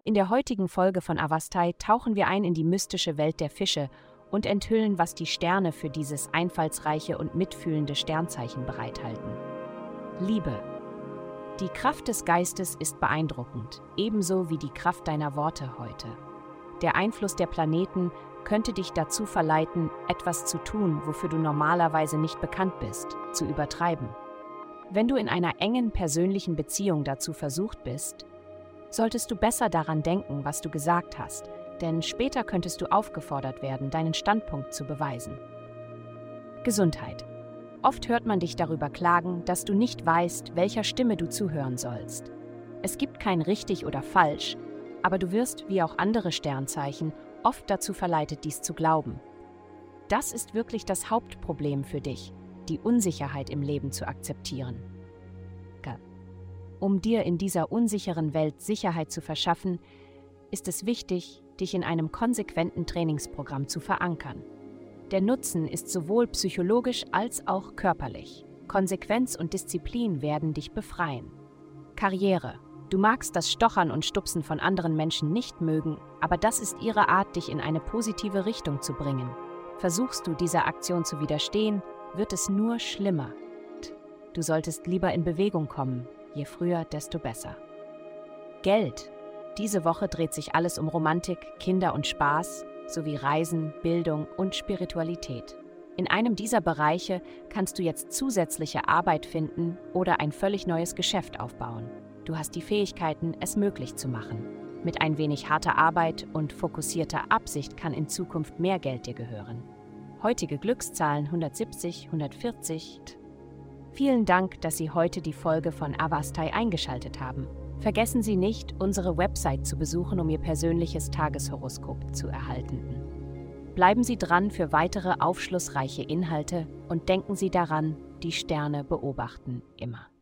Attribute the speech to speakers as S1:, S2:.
S1: In der heutigen Folge von Avastai tauchen wir ein in die mystische Welt der Fische und enthüllen, was die Sterne für dieses einfallsreiche und mitfühlende Sternzeichen bereithalten. Liebe. Die Kraft des Geistes ist beeindruckend, ebenso wie die Kraft deiner Worte heute. Der Einfluss der Planeten könnte dich dazu verleiten, etwas zu tun, wofür du normalerweise nicht bekannt bist, zu übertreiben. Wenn du in einer engen persönlichen Beziehung dazu versucht bist, solltest du besser daran denken, was du gesagt hast, denn später könntest du aufgefordert werden, deinen Standpunkt zu beweisen. Gesundheit. Oft hört man dich darüber klagen, dass du nicht weißt, welcher Stimme du zuhören sollst. Es gibt kein richtig oder falsch, aber du wirst, wie auch andere Sternzeichen, oft dazu verleitet, dies zu glauben. Das ist wirklich das Hauptproblem für dich, die Unsicherheit im Leben zu akzeptieren. Um dir in dieser unsicheren Welt Sicherheit zu verschaffen, ist es wichtig, dich in einem konsequenten Trainingsprogramm zu verankern. Der Nutzen ist sowohl psychologisch als auch körperlich. Konsequenz und Disziplin werden dich befreien. Karriere. Du magst das Stochern und Stupsen von anderen Menschen nicht mögen, aber das ist ihre Art, dich in eine positive Richtung zu bringen. Versuchst du, dieser Aktion zu widerstehen, wird es nur schlimmer. Du solltest lieber in Bewegung kommen. Je früher, desto besser. Geld. Diese Woche dreht sich alles um Romantik, Kinder und Spaß, sowie Reisen, Bildung und Spiritualität. In einem dieser Bereiche kannst du jetzt zusätzliche Arbeit finden oder ein völlig neues Geschäft aufbauen. Du hast die Fähigkeiten, es möglich zu machen. Mit ein wenig harter Arbeit und fokussierter Absicht kann in Zukunft mehr Geld dir gehören. Heutige Glückszahlen 170, 140. Vielen Dank, dass Sie heute die Folge von Avastai eingeschaltet haben. Vergessen Sie nicht, unsere Website zu besuchen, um Ihr persönliches Tageshoroskop zu erhalten. Bleiben Sie dran für weitere aufschlussreiche Inhalte und denken Sie daran, die Sterne beobachten immer.